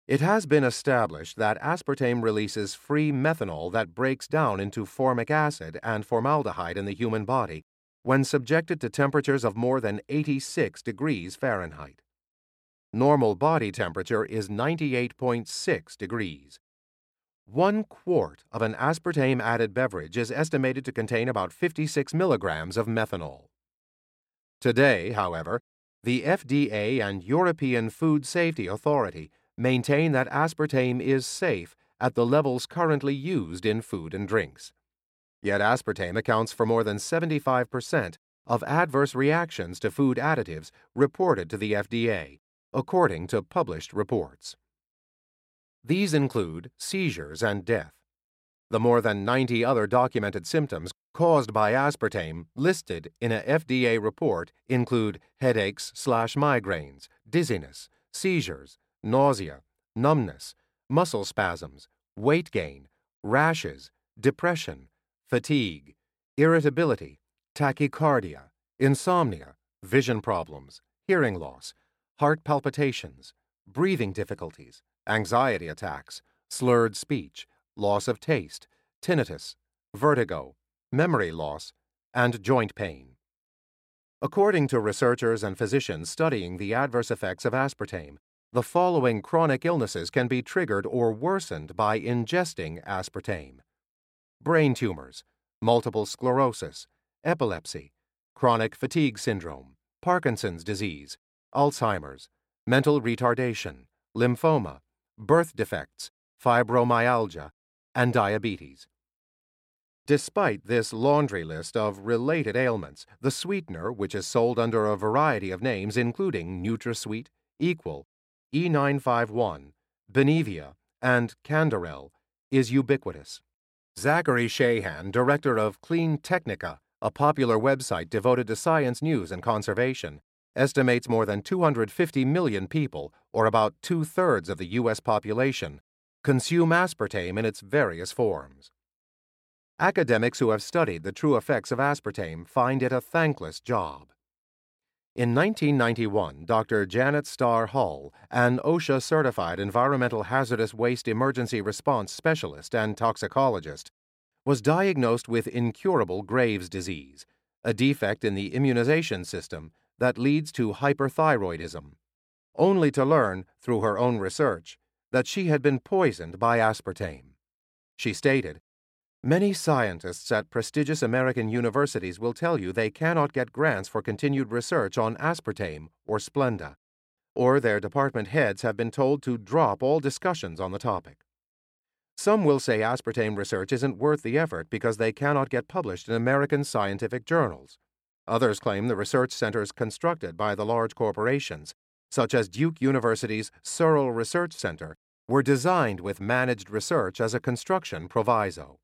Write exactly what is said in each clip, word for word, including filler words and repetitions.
It has been established that aspartame releases free methanol that breaks down into formic acid and formaldehyde in the human body when subjected to temperatures of more than eighty-six degrees Fahrenheit. Normal body temperature is ninety-eight point six degrees. One quart of an aspartame-added beverage is estimated to contain about fifty-six milligrams of methanol. Today, however, the F D A and European Food Safety Authority maintain that aspartame is safe at the levels currently used in food and drinks. Yet aspartame accounts for more than seventy-five percent of adverse reactions to food additives reported to the F D A, according to published reports. These include seizures and death. The more than ninety other documented symptoms caused by aspartame listed in a F D A report include headaches slash migraines, dizziness, seizures, nausea, numbness, muscle spasms, weight gain, rashes, depression, fatigue, irritability, tachycardia, insomnia, vision problems, hearing loss, heart palpitations, breathing difficulties, anxiety attacks, slurred speech, loss of taste, tinnitus, vertigo, memory loss, and joint pain. According to researchers and physicians studying the adverse effects of aspartame, the following chronic illnesses can be triggered or worsened by ingesting aspartame: brain tumors, multiple sclerosis, epilepsy, chronic fatigue syndrome, Parkinson's disease, Alzheimer's, mental retardation, lymphoma, birth defects, fibromyalgia, and diabetes. Despite this laundry list of related ailments, the sweetener, which is sold under a variety of names including NutraSweet, Equal, E nine fifty-one, Benevia, and Canderel, is ubiquitous. Zachary Shahan, director of Clean Technica, a popular website devoted to science news and conservation, estimates more than two hundred fifty million people, or about two-thirds of the U S population, consume aspartame in its various forms. Academics who have studied the true effects of aspartame find it a thankless job. In nineteen ninety-one, Doctor Janet Starr Hull, an OSHA-certified environmental hazardous waste emergency response specialist and toxicologist, was diagnosed with incurable Graves' disease, a defect in the immunization system that leads to hyperthyroidism, only to learn, through her own research, that she had been poisoned by aspartame. She stated, "Many scientists at prestigious American universities will tell you they cannot get grants for continued research on aspartame or Splenda, or their department heads have been told to drop all discussions on the topic. Some will say aspartame research isn't worth the effort because they cannot get published in American scientific journals. Others claim the research centers constructed by the large corporations, such as Duke University's Searle Research Center, were designed with managed research as a construction proviso."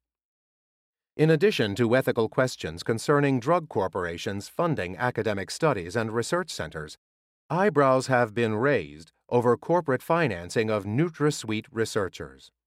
In addition to ethical questions concerning drug corporations funding academic studies and research centers, eyebrows have been raised over corporate financing of NutraSweet researchers.